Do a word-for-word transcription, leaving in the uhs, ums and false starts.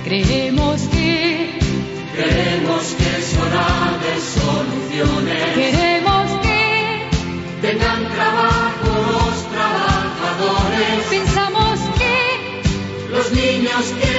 Creemos que, creemos que es hora de soluciones. queremos que, Tengan trabajo los trabajadores. pensamos que, Los niños que